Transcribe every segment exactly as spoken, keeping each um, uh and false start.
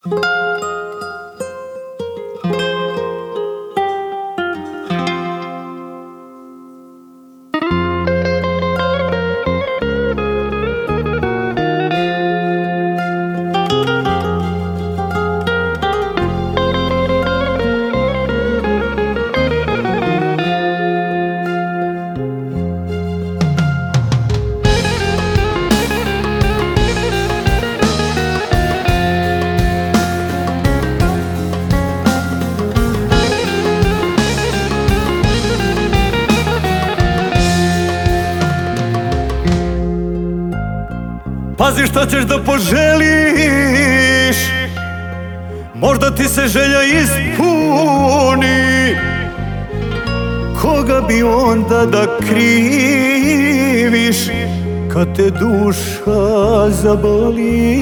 Pazi šta ćeš da poželiš, možda ti se želja ispuni. Koga bi onda da kriviš kad te duša zaboli?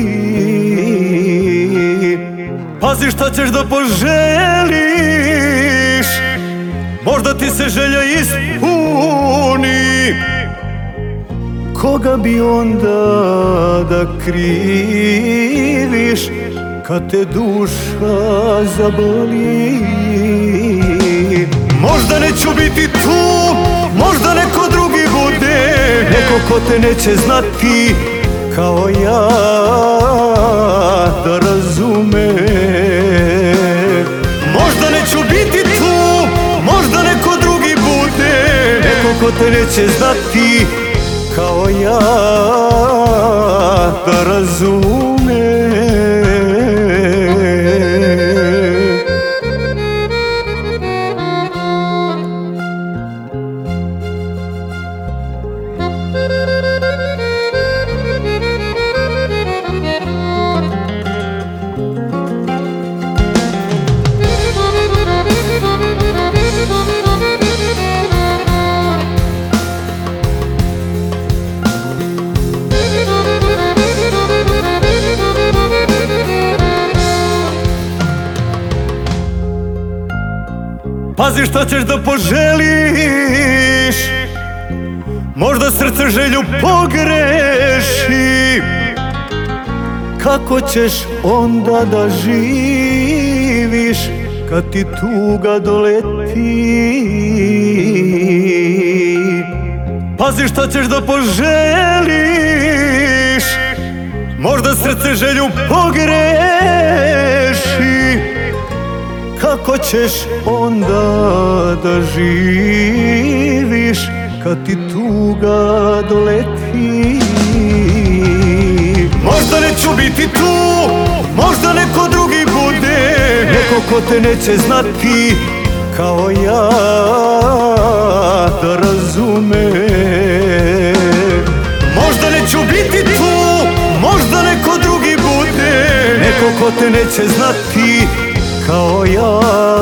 Pazi šta ćeš da poželiš, možda ti se želja ispuni. Koga bi onda da kriviš kad te duša zaboli? Možda neću biti tu, možda neko drugi bude, neko ko te neće znati kao ja da razume. Možda neću biti tu, možda neko drugi bude, neko ko te neće znati kao ja da razume. Pazi šta ćeš da poželiš, možda srce želju pogreši. Kako ćeš onda da živiš kad ti tuga doleti? Pazi šta ćeš da poželiš, možda srce želju pogreši. Kako ćeš onda da živiš kad ti tuga doleti? Možda neću biti tu, možda neko drugi bude, neko ko te neće znati kao ja da razume. Možda neću biti tu, možda neko drugi bude, neko ko te neće znati kao ja